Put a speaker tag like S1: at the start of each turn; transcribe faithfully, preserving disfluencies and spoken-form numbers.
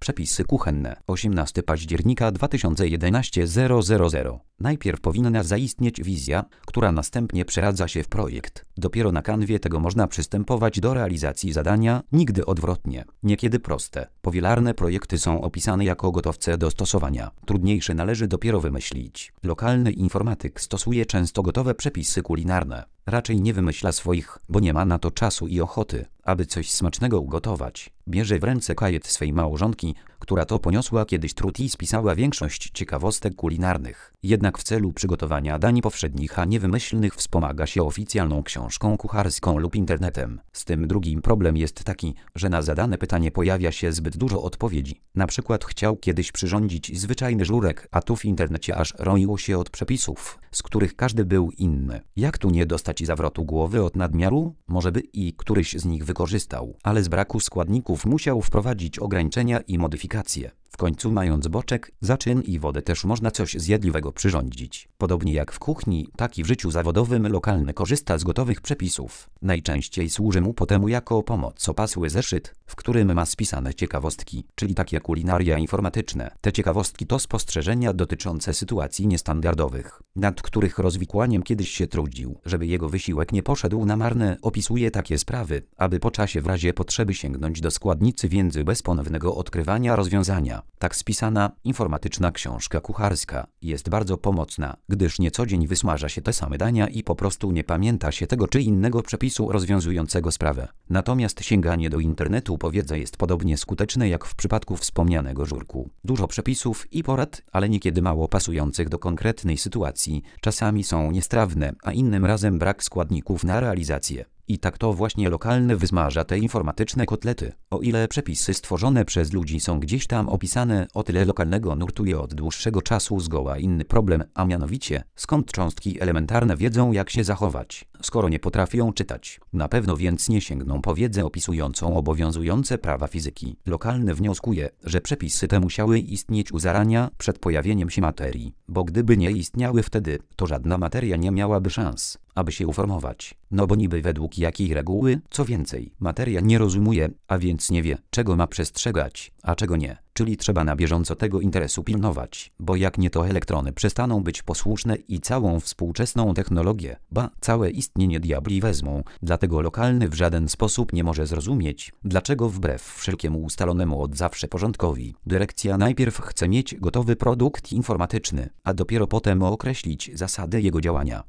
S1: Przepisy kuchenne. osiemnastego października dwa tysiące jedenastego zero zero zero. Najpierw powinna zaistnieć wizja, która następnie przeradza się w projekt. Dopiero na kanwie tego można przystępować do realizacji zadania, nigdy odwrotnie. Niekiedy proste, powielarne projekty są opisane jako gotowce do stosowania. Trudniejsze należy dopiero wymyślić. Lokalny informatyk stosuje często gotowe przepisy kulinarne. Raczej nie wymyśla swoich, bo nie ma na to czasu i ochoty, aby coś smacznego ugotować. Bierze w ręce kajet swej małżonki, która to poniosła kiedyś trud i spisała większość ciekawostek kulinarnych. Jednak w celu przygotowania dań powszednich, a nie wymyślnych, wspomaga się oficjalną książką kucharską lub internetem. Z tym drugim problem jest taki, że na zadane pytanie pojawia się zbyt dużo odpowiedzi. Na przykład chciał kiedyś przyrządzić zwyczajny żurek, a tu w internecie aż roiło się od przepisów, z których każdy był inny. Jak tu nie dostać zawrotu głowy od nadmiaru? Może by i któryś z nich wykorzystał, ale z braku składników musiał wprowadzić ograniczenia i modyfikacje. W końcu, mając boczek, zaczyn i wodę, też można coś zjadliwego przyrządzić. Podobnie jak w kuchni, tak i w życiu zawodowym lokalny korzysta z gotowych przepisów. Najczęściej służy mu potem jako pomoc opasły zeszyt, w którym ma spisane ciekawostki, czyli takie kulinaria informatyczne. Te ciekawostki to spostrzeżenia dotyczące sytuacji niestandardowych, nad których rozwikłaniem kiedyś się trudził. Żeby jego wysiłek nie poszedł na marne, opisuje takie sprawy, aby po czasie w razie potrzeby sięgnąć do składnicy wiedzy bez ponownego odkrywania rozwiązania. Tak spisana, informatyczna książka kucharska jest bardzo pomocna, gdyż nie co dzień wysmaża się te same dania i po prostu nie pamięta się tego czy innego przepisu rozwiązującego sprawę. Natomiast sięganie do internetu po wiedzę jest podobnie skuteczne jak w przypadku wspomnianego żurku. Dużo przepisów i porad, ale niekiedy mało pasujących do konkretnej sytuacji. Czasami są niestrawne, a innym razem brak składników na realizację. I tak to właśnie lokalny wysmaża te informatyczne kotlety. O ile przepisy stworzone przez ludzi są gdzieś tam opisane, o tyle lokalnego nurtuje od dłuższego czasu zgoła inny problem, a mianowicie, skąd cząstki elementarne wiedzą, jak się zachować, skoro nie potrafią czytać. Na pewno więc nie sięgną po wiedzę opisującą obowiązujące prawa fizyki. Lokalny wnioskuje, że przepisy te musiały istnieć u zarania, przed pojawieniem się materii, bo gdyby nie istniały wtedy, to żadna materia nie miałaby szans, aby się uformować. No bo niby według jakiej reguły? Co więcej, materia nie rozumuje, a więc nie wie, czego ma przestrzegać, a czego nie. Czyli trzeba na bieżąco tego interesu pilnować, bo jak nie, to elektrony przestaną być posłuszne i całą współczesną technologię, ba, całe istnienie diabli wezmą. Dlatego lokalny w żaden sposób nie może zrozumieć, dlaczego wbrew wszelkiemu ustalonemu od zawsze porządkowi, dyrekcja najpierw chce mieć gotowy produkt informatyczny, a dopiero potem określić zasady jego działania.